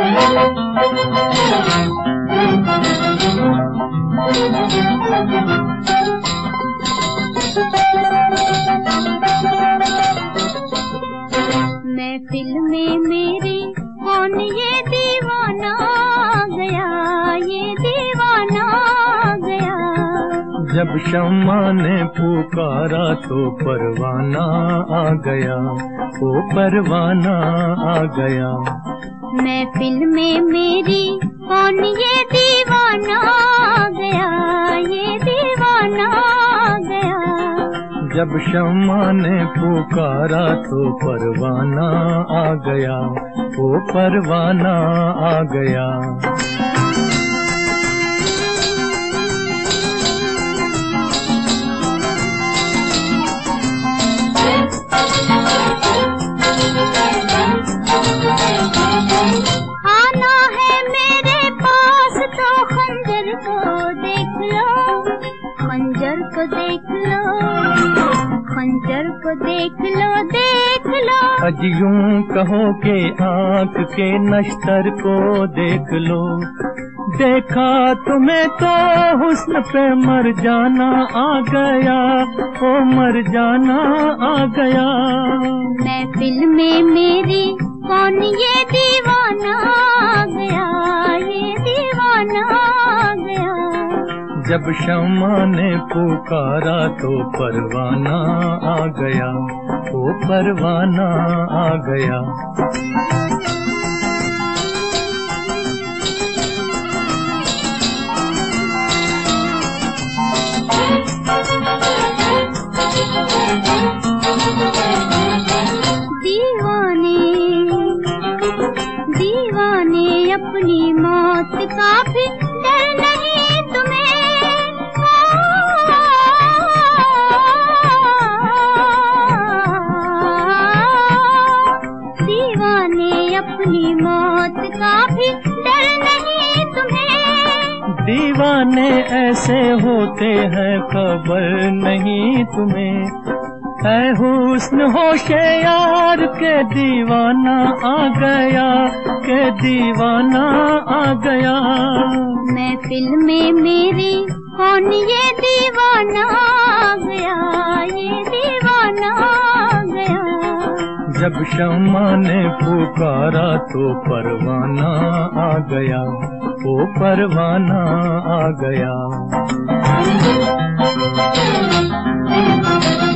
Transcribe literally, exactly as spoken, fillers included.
महफिल में मेरी कौन ये दीवाना गया, ये दीवाना गया। जब शम्मा ने पुकारा तो परवाना आ गया, ओ परवाना आ गया। महफिल में मेरी कौन ये दीवाना गया, ये दीवाना गया। जब शम्मा ने पुकारा तो परवाना आ गया, ओ परवाना आ गया। आना है मेरे पास तो खंजर को देख लो, खंजर को देख लो, खंजर को देख लो, देख लो। अज यूं कहो के आँख के नश्तर को देख लो। देखा तुम्हें तो हुस्न पे मर जाना आ गया, ओ मर जाना आ गया। महफिल में मेरी कौन ये दीवाना गया, ये दीवाना गया। जब शम्मा ने पुकारा तो परवाना आ गया, ओ परवाना आ गया। दीवाने दीवाने अपनी मौत का भी डर नहीं तुम्हें। दीवाने अपनी मौत का भी डर नहीं तुम्हें। दीवाने ऐसे होते हैं खबर नहीं तुम्हें। है हुस्न होशे यार के दीवाना आ गया, के दीवाना आ गया। महफिल में मेरी कौन ये दीवाना गया, ये दीवाना गया। जब शम्मा ने पुकारा तो परवाना आ गया, ओ परवाना आ गया।